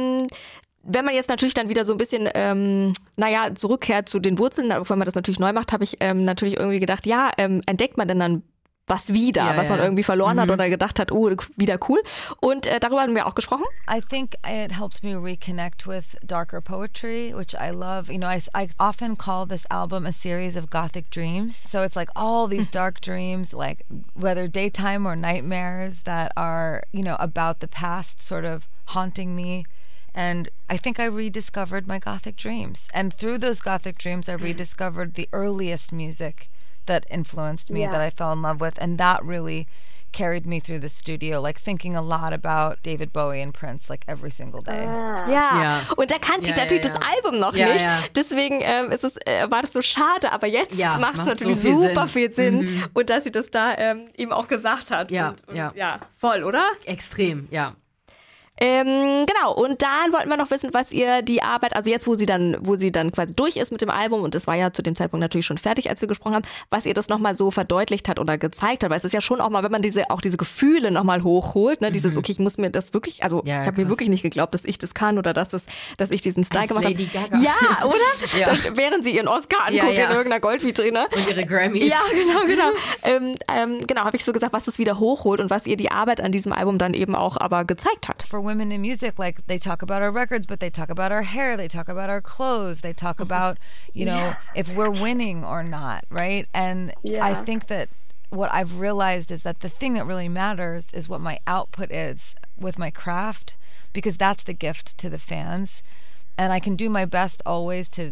wenn man jetzt natürlich dann wieder so ein bisschen, zurückkehrt zu den Wurzeln, wenn man das natürlich neu macht, habe ich natürlich irgendwie gedacht, entdeckt man denn dann was wieder, was man irgendwie verloren hat oder gedacht hat, oh, wieder cool. Und darüber haben wir auch gesprochen. I think it helped me reconnect with darker poetry, which I love. I often call this album a series of gothic dreams. So it's like all these dark dreams, like whether daytime or nightmares that are, about the past sort of haunting me. And I think I rediscovered my gothic dreams. And through those gothic dreams, I rediscovered the earliest music that influenced me, that I fell in love with. And that really carried me through the studio, like thinking a lot about David Bowie and Prince, like every single day. Und da kannte ich natürlich das Album noch nicht. Deswegen war das so schade. Aber jetzt macht es natürlich so super viel Sinn. Und dass sie das da eben auch gesagt hat. Und voll, oder? Extrem, ja. Genau, und dann wollten wir noch wissen, was ihr die Arbeit, also jetzt, wo sie dann quasi durch ist mit dem Album, und das war ja zu dem Zeitpunkt natürlich schon fertig, als wir gesprochen haben, was ihr das nochmal so verdeutlicht hat oder gezeigt hat, weil es ist ja schon auch mal, wenn man diese Gefühle nochmal hochholt, ne, dieses, okay, ich muss mir das wirklich, also ich habe mir wirklich nicht geglaubt, dass ich das kann oder dass ich diesen Style gemacht habe. Gaga. Ja, oder? Während sie ihren Oscar anguckt in irgendeiner Goldvitrine. Und ihre Grammys. Ja, genau. Genau, habe ich so gesagt, was das wieder hochholt und was ihr die Arbeit an diesem Album dann eben auch aber gezeigt hat. For women in music, like they talk about our records, but they talk about our hair, they talk about our clothes, they talk about, if we're winning or not, right? And I think that what I've realized is that the thing that really matters is what my output is with my craft, because that's the gift to the fans. And I can do my best always to,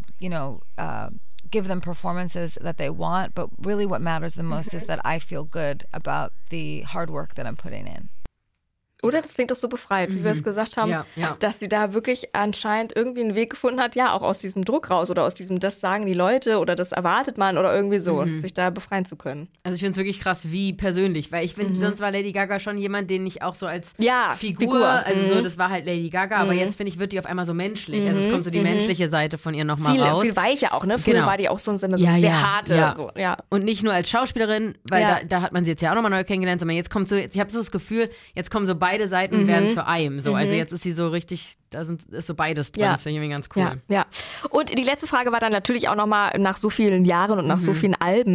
give them performances that they want, but really what matters the most is that I feel good about the hard work that I'm putting in. Oder? Das klingt doch so befreit, wie wir es gesagt haben, dass sie da wirklich anscheinend irgendwie einen Weg gefunden hat, auch aus diesem Druck raus oder aus diesem, das sagen die Leute oder das erwartet man oder irgendwie so, sich da befreien zu können. Also ich finde es wirklich krass, wie persönlich, weil ich finde, sonst war Lady Gaga schon jemand, den ich auch so als Figur, also so, das war halt Lady Gaga, aber jetzt finde ich, wird die auf einmal so menschlich, also es kommt so die menschliche Seite von ihr nochmal raus. Viel weicher auch, ne? Früher war die auch so sehr harte. Ja. So, Und nicht nur als Schauspielerin, weil da hat man sie jetzt ja auch nochmal neu kennengelernt, sondern jetzt kommt so, ich habe so das Gefühl, jetzt kommen so beide Seiten werden zu einem. So. Also jetzt ist sie so richtig ist so beides drin. Das finde ich irgendwie ganz cool. Ja. Und die letzte Frage war dann natürlich auch nochmal nach so vielen Jahren und nach so vielen Alben,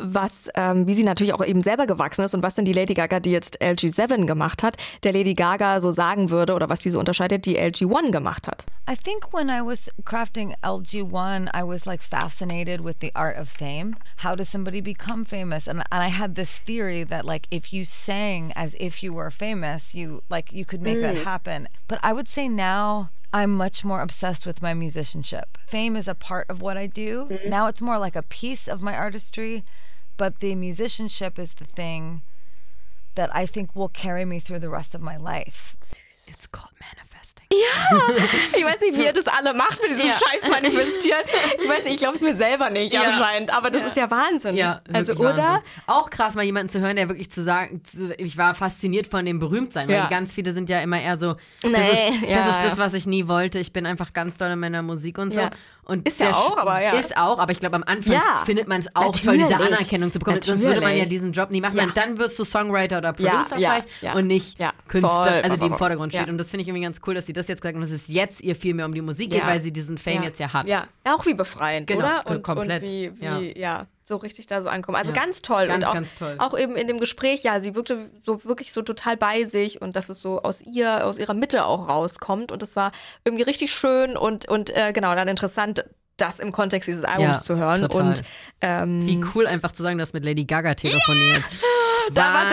wie sie natürlich auch eben selber gewachsen ist und was denn die Lady Gaga, die jetzt LG7 gemacht hat, der Lady Gaga so sagen würde oder was die so unterscheidet, die LG1 gemacht hat. I think when I was crafting LG1, I was like fascinated with the art of fame. How does somebody become famous? And I had this theory that like if you sang as if you were famous, you could make that happen. But I would say now I'm much more obsessed with my musicianship. Fame is a part of what I do. Now it's more like a piece of my artistry, but the musicianship is the thing that I think will carry me through the rest of my life. It's called manifesting. Ja, ich weiß nicht, wie ihr das alle macht mit diesem Scheiß manifestieren. Ich weiß nicht, ich glaube es mir selber nicht anscheinend, aber das ist ja Wahnsinn. Ja, also oder? Wahnsinn. Auch krass, mal jemanden zu hören, der wirklich ich war fasziniert von dem Berühmtsein, weil ganz viele sind ja immer eher so, das ist das, was ich nie wollte. Ich bin einfach ganz doll in meiner Musik und so. Ja. Und ist ja auch, aber Ist auch, aber ich glaube, am Anfang findet man es auch toll, diese Anerkennung zu bekommen. Sonst würde man ja diesen Job nie machen. Dann wirst du Songwriter oder Producer vielleicht und nicht Künstler, also die im Vordergrund steht. Und das finde ich irgendwie ganz cool, dass sie das jetzt gesagt haben, dass es jetzt ihr viel mehr um die Musik geht, weil sie diesen Fame jetzt hat. Ja, auch wie befreiend, oder? Und komplett. Und wie so richtig da so ankommen. Also ganz toll. Ganz, und auch, ganz toll. Auch eben in dem Gespräch, sie wirkte so wirklich so total bei sich und dass es so aus ihrer Mitte auch rauskommt. Und das war irgendwie richtig schön und dann interessant, das im Kontext dieses Albums zu hören. Total. Und wie cool einfach zu sagen, dass mit Lady Gaga telefoniert. Da war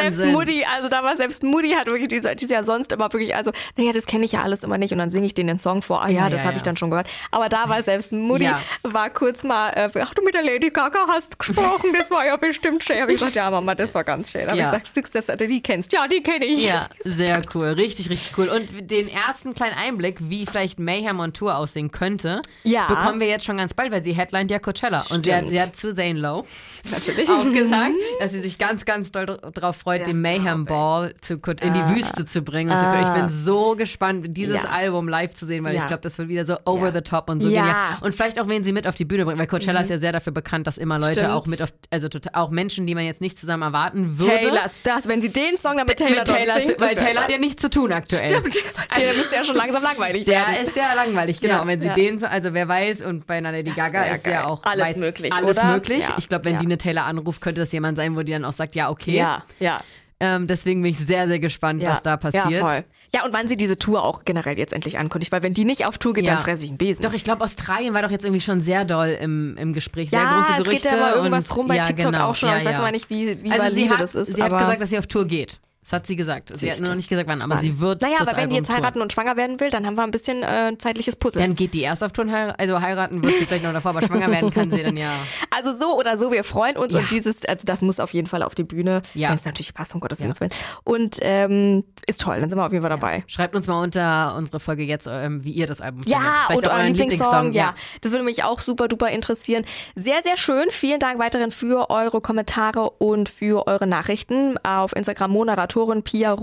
selbst Moody hat wirklich, die ist ja sonst immer wirklich, das kenne ich ja alles immer nicht und dann singe ich denen den Song vor, das habe ich dann schon gehört. Aber da war selbst Moody, war kurz mal, ach du mit der Lady Gaga hast gesprochen, das war ja bestimmt schön. Habe ich gesagt, ja Mama, das war ganz schön. Habe ich gesagt, die kennst, ja, die kenne ich. Ja, sehr cool, richtig, richtig cool. Und den ersten kleinen Einblick, wie vielleicht Mayhem on Tour aussehen könnte, bekommen wir jetzt schon ganz bald, weil sie headlined ja Coachella. Und sie hat zu Zane Lowe natürlich auch gesagt, dass sie sich ganz, ganz doll drauf freut, den Mayhem Ball in die Wüste zu bringen. Und ich bin so gespannt, dieses Album live zu sehen, weil ich glaube, das wird wieder so over the top und so genial. Und vielleicht auch, wen sie mit auf die Bühne bringen, weil Coachella ist ja sehr dafür bekannt, dass immer Leute auch mit auch Menschen, die man jetzt nicht zusammen erwarten würde. Wenn sie den Song dann mit Taylor singt, weil Taylor hat ja nichts zu tun aktuell. Stimmt, der ist ja schon langsam langweilig. Der ist ja langweilig, genau. Und wenn sie wer weiß, und bei einer Lady Gaga ist ja auch alles möglich. Alles oder? möglich. Ja. Ich glaube, wenn die eine Taylor anruft, könnte das jemand sein, wo die dann auch sagt, ja, okay. Ja. Deswegen bin ich sehr, sehr gespannt, was da passiert. Ja, voll. Ja, und wann sie diese Tour auch generell jetzt endlich ankündigt, weil wenn die nicht auf Tour geht, dann fresse ich einen Besen. Doch, ich glaube, Australien war doch jetzt irgendwie schon sehr doll im Gespräch, sehr große Gerüchte. Ja, es geht ja mal irgendwas rum bei TikTok auch schon, ich weiß aber nicht, wie valide das ist. Sie hat gesagt, dass sie auf Tour geht. Das hat sie gesagt. Sie hat nur noch nicht gesagt, wann, aber sie wird aber wenn Album die jetzt heiraten und schwanger werden will, dann haben wir ein bisschen zeitliches Puzzle. Dann geht die erst auf Tour, heiraten wird sie vielleicht noch davor, aber schwanger werden kann sie dann ja. Also so oder so, wir freuen uns und das muss auf jeden Fall auf die Bühne, wenn es natürlich passt, um Gottes Willen. Und ist toll, dann sind wir auf jeden Fall dabei. Schreibt uns mal unter unsere Folge jetzt, wie ihr das Album findet. Ja, vielleicht und auch euren Lieblingssong. Ja, das würde mich auch super duper interessieren. Sehr, sehr schön. Vielen Dank weiterhin für eure Kommentare und für eure Nachrichten. Auf Instagram Moderatorin Pia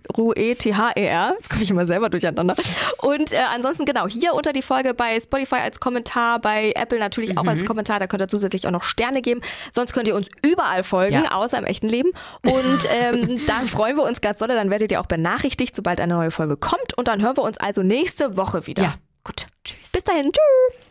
Ruether. Jetzt komme ich immer selber durcheinander. Und ansonsten hier unter die Folge bei Spotify als Kommentar, bei Apple natürlich auch als Kommentar. Da könnt ihr zusätzlich auch noch Sterne geben. Sonst könnt ihr uns überall folgen, außer im echten Leben. Und dann freuen wir uns ganz doll. Dann werdet ihr auch benachrichtigt, sobald eine neue Folge kommt. Und dann hören wir uns also nächste Woche wieder. Ja. Gut. Tschüss. Bis dahin. Tschüss.